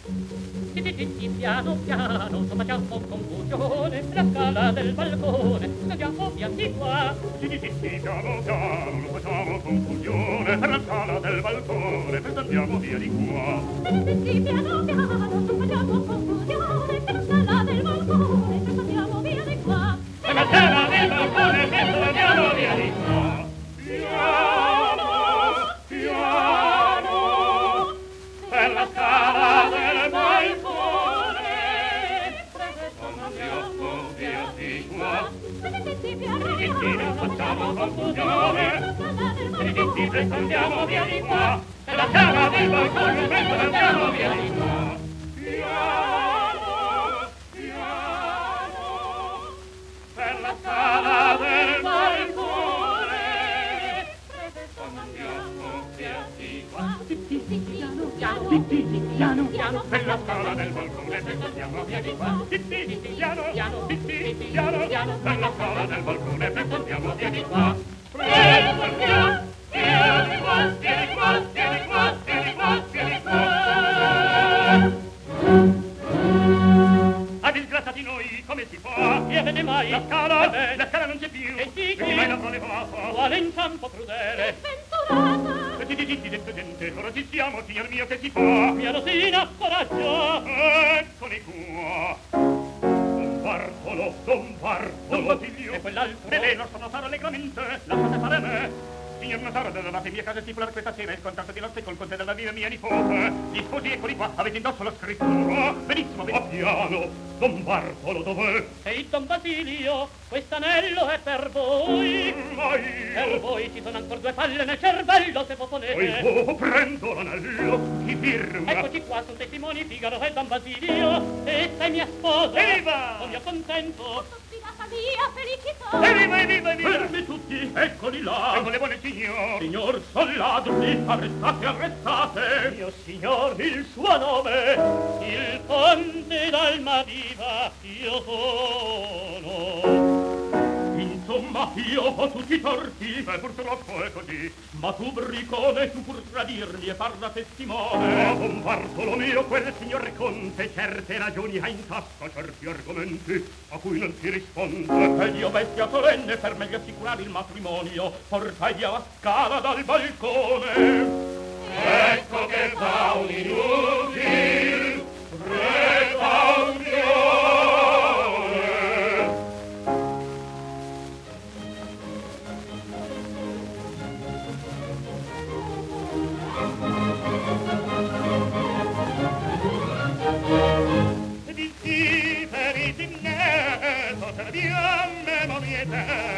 Piano piano, facciamo confusione, la scala del balcone, andiamo via di qua. Piano piano, non facciamo confusione, per la scala del balcone, andiamo via di qua. Piano piano, non facciamo confusione, per la scala del balcone, andiamo via di qua. Per la scala del balcone, andiamo via di qua. Piano, piano, per la scala del balcone, andiamo via di qua. Facciamo confusione, andiamo via di qua. Per la scala del balcone, andiamo via di qua. Piano, piano, per la scala del balcone, andiamo via di qua. Piano piano, Per la scala del balcone, andiamo via di qua. Piano, piano, piano, per la scala del balcone, andiamo via di qua. Vieni qua, vieni qua, vieni qua, vieni qua, vieni qua. A disgraziati noi, come si fa? e vede mai, La scala non c'è più. E sì che- Vedi mai la prolevata? quale inciampo crudele, Sventurata! Gente, ora ci siamo, signor mio, che si fa? mia Rosina, coraggio, Eccoli qua. Don Bartolo, Don Basilio. e quell'altro, E lei lo so notare allegramente, lasciate fare a me. Signor notaro, dovevate in mia casa stipulare questa sera e scontato di notte col conte della viva mia nipote. Gli sposi, eccoli qua, avete indosso la scrittura. Benissimo, benissimo. A piano, Don Bartolo dov'è? ehi Don Basilio, quest'anello è per voi. Per Mai. voi ci sono ancora due palle nel cervello, se voi volete. Poi prendo l'anello, chi firma? Eccoci qua, sono testimoni Figaro e Don Basilio. E sei mia sposa. Evviva! Oh mio contento. Sposata mia felicità! Evviva, evviva, evviva! Fermi tutti, eccoli là. Onorevole signor! Signor Solladri, arrestate, arrestate. Mio signor, il suo nome. Il conte d'Almaviva, io sono. Insomma, io ho tutti i torti. Purtroppo è così. Ma tu, bricone, tu pur tradirmi e far da testimone. Don Bartolomeo, quel signor conte, certe ragioni ha in tasca, certi argomenti a cui non si risponde. Ed io bestia solenne per meglio assicurare il matrimonio portai via la scala dal balcone. Ecco che fa un inutil precauzione. Di sì, per il dimneto, serviam memoriete,